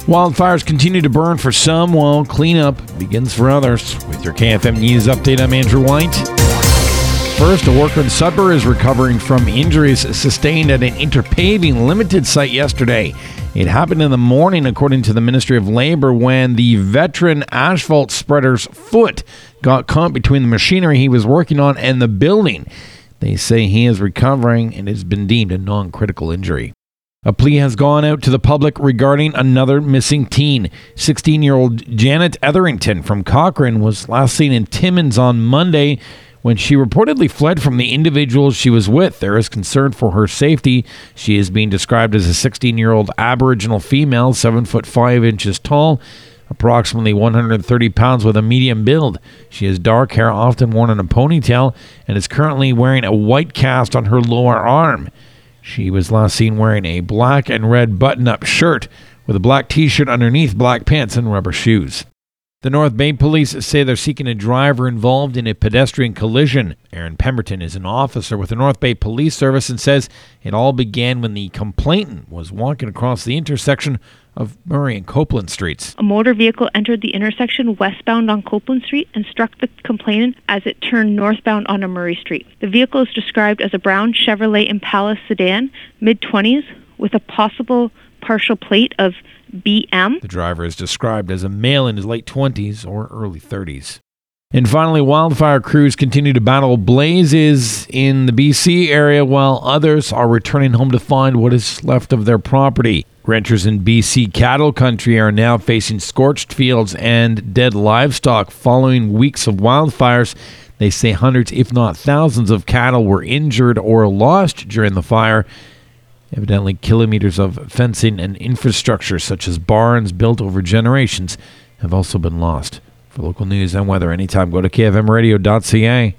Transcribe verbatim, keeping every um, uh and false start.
Wildfires continue to burn for some while cleanup begins for others. With your K F M News update, I'm Andrew White. First, a worker in Sudbury is recovering from injuries sustained at an Interpaving Limited site yesterday. It happened in the morning, according to the Ministry of Labour, when the veteran asphalt spreader's foot got caught between the machinery he was working on and the building. They say he is recovering and has been deemed a non-critical injury. A plea has gone out to the public regarding another missing teen. sixteen-year-old Janet Etherington from Cochrane was last seen in Timmins on Monday when she reportedly fled from the individuals she was with. There is concern for her safety. She is being described as a sixteen-year-old Aboriginal female, seven foot five inches tall, approximately one hundred thirty pounds, with a medium build. She has dark hair, often worn in a ponytail, and is currently wearing a white cast on her lower arm. She was last seen wearing a black and red button-up shirt with a black t-shirt underneath, black pants, and rubber shoes. The North Bay Police say they're seeking a driver involved in a pedestrian collision. Aaron Pemberton is an officer with the North Bay Police Service and says it all began when the complainant was walking across the intersection of Murray and Copeland Streets. A motor vehicle entered the intersection westbound on Copeland Street and struck the complainant as it turned northbound onto Murray Street. The vehicle is described as a brown Chevrolet Impala sedan, mid-twenties, with a possible partial plate of B M. The driver is described as a male in his late twenties or early thirties. And finally, wildfire crews continue to battle blazes in the B C area while others are returning home to find what is left of their property. Ranchers in B C cattle country are now facing scorched fields and dead livestock following weeks of wildfires. They say hundreds, if not thousands, of cattle were injured or lost during the fire. Evidently, kilometers of fencing and infrastructure, such as barns built over generations, have also been lost. For local news and weather anytime, go to K F M radio dot C A.